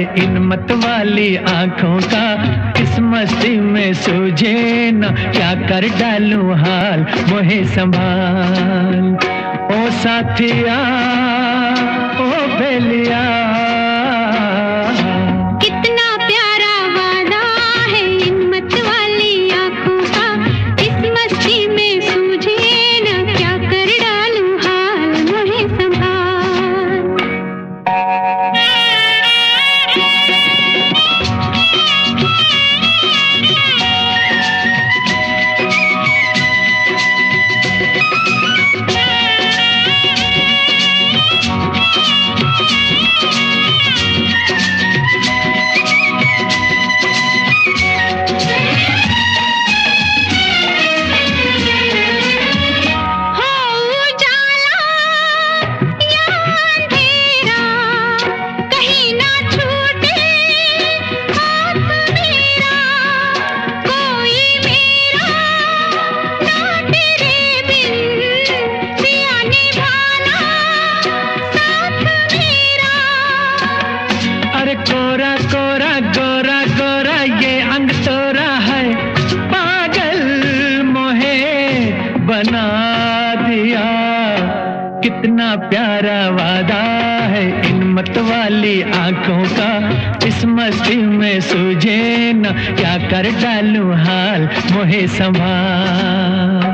इन मत वाली आंखों का, इस मस्ती में सूझे न क्या कर डालूं हाल, मोहे संभाल ओ साथिया ओ बेलिया। कितना प्यारा वादा है इन मत वाली आंखों का, इस मस्ती में सूझे न क्या कर डालूं हाल, मोहे संभाल। कोरा कोरा गोरा गोरा ये अंग तोरा है, पागल मोहे बना दिया। कितना प्यारा वादा है इन मत वाली आंखों का, इस मस्ती में सूझे न क्या कर डालूं हाल, मोहे संभाल।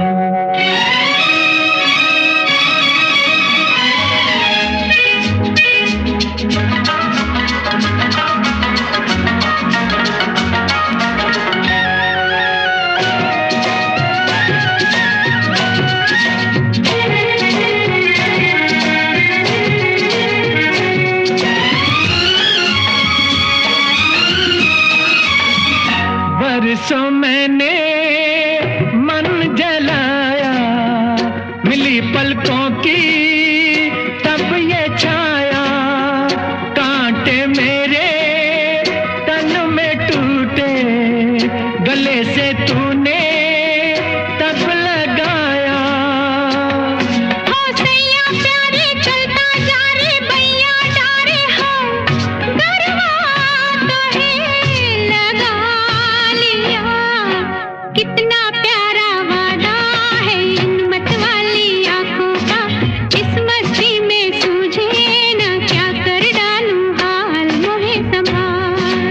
बरसों मैंने मन जलाया, मिली पलकों की तब ये छाया, कांटे मेरे तन में टूटे, गले से तूने तब लगाया। हो सैया प्यारे चलता जा रे भैया डारे हो, गरबा तो है लगा। कितना प्यारा वादा है इन मत वाली आंखों का, इस मस्ती में सूझे न क्या कर डालूं हाल, मोहे संभाल।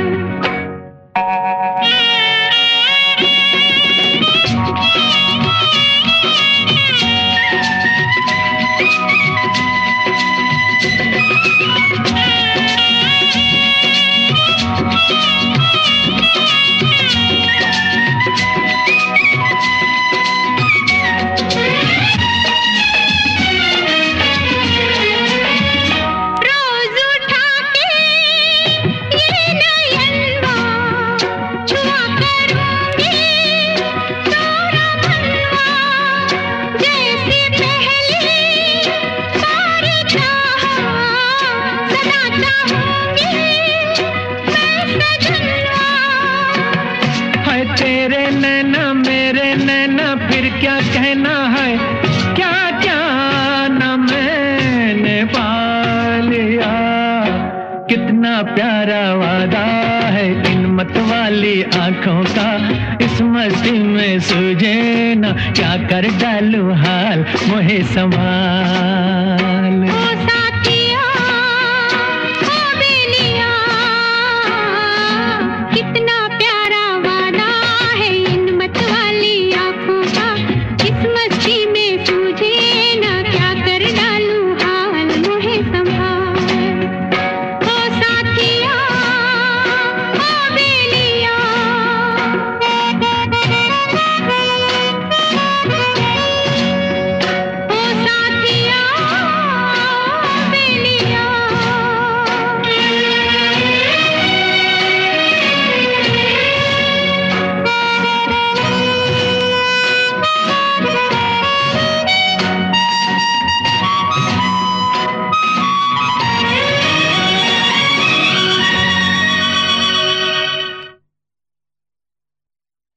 तेरे नैना मेरे नैना फिर क्या कहना है, क्या क्या न मैंने पा लिया। कितना प्यारा वादा है इन मत वाली आंखों का, इस मस्ती में सूझे न क्या कर डालूं हाल, मोहे संभाल।